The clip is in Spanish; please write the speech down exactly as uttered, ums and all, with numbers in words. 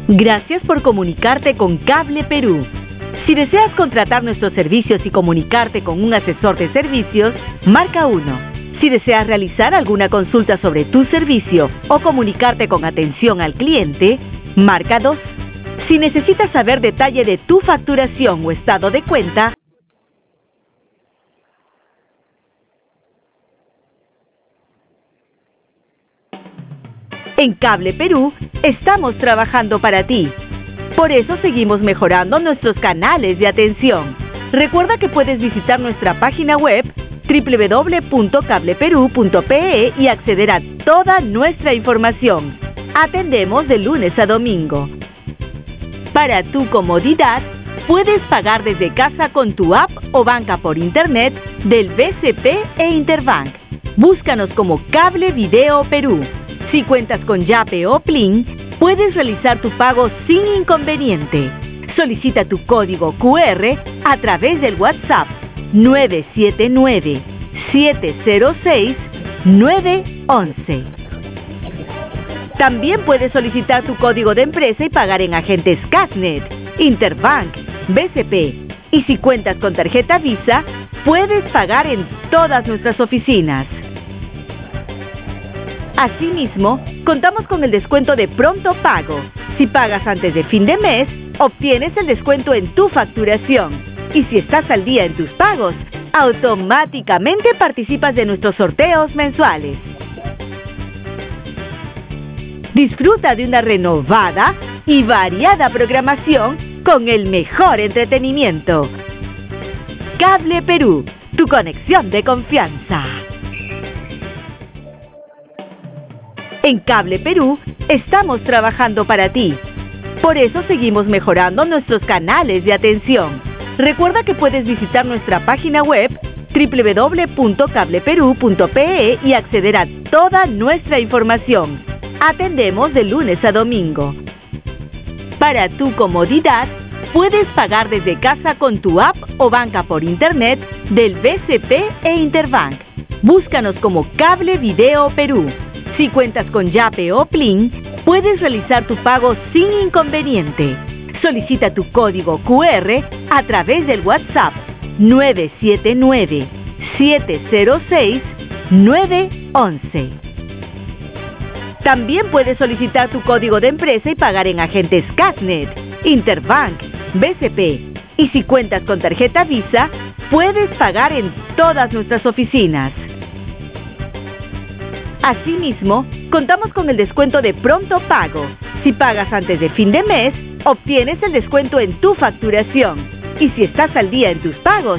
Gracias por comunicarte con Cable Perú. Si deseas contratar nuestros servicios y comunicarte con un asesor de servicios, marca uno. Si deseas realizar alguna consulta sobre tu servicio o comunicarte con atención al cliente, marca dos. Si necesitas saber detalle de tu facturación o estado de cuenta, en Cable Perú estamos trabajando para ti. Por eso seguimos mejorando nuestros canales de atención. Recuerda que puedes visitar nuestra página web doble u doble u doble u punto cable perú punto pe e y acceder a toda nuestra información. Atendemos de lunes a domingo. Para tu comodidad, puedes pagar desde casa con tu app o banca por internet del B C P e Interbank. Búscanos como Cable Video Perú. Si cuentas con Yape o Plin, puedes realizar tu pago sin inconveniente. Solicita tu código cu erre a través del WhatsApp nueve siete nueve, siete cero seis, nueve once. También puedes solicitar tu código de empresa y pagar en agentes Cashnet, Interbank, B C P. Y si cuentas con tarjeta Visa, puedes pagar en todas nuestras oficinas. Asimismo, contamos con el descuento de pronto pago. Si pagas antes de fin de mes, obtienes el descuento en tu facturación. Y si estás al día en tus pagos, automáticamente participas de nuestros sorteos mensuales. Disfruta de una renovada y variada programación con el mejor entretenimiento. Cable Perú, tu conexión de confianza. En Cable Perú estamos trabajando para ti. Por eso seguimos mejorando nuestros canales de atención. Recuerda que puedes visitar nuestra página web doble u doble u doble u punto cable perú punto pe e y acceder a toda nuestra información. Atendemos de lunes a domingo. Para tu comodidad, puedes pagar desde casa con tu app o banca por internet del B C P e Interbank. Búscanos como Cable Video Perú. Si cuentas con Yape o Plin, puedes realizar tu pago sin inconveniente. Solicita tu código cu erre a través del WhatsApp nueve siete nueve, siete cero seis, nueve once. También puedes solicitar tu código de empresa y pagar en agentes Cashnet, Interbank, B C P. Y si cuentas con tarjeta Visa, puedes pagar en todas nuestras oficinas. Asimismo, contamos con el descuento de pronto pago. Si pagas antes de fin de mes, obtienes el descuento en tu facturación. Y si estás al día en tus pagos,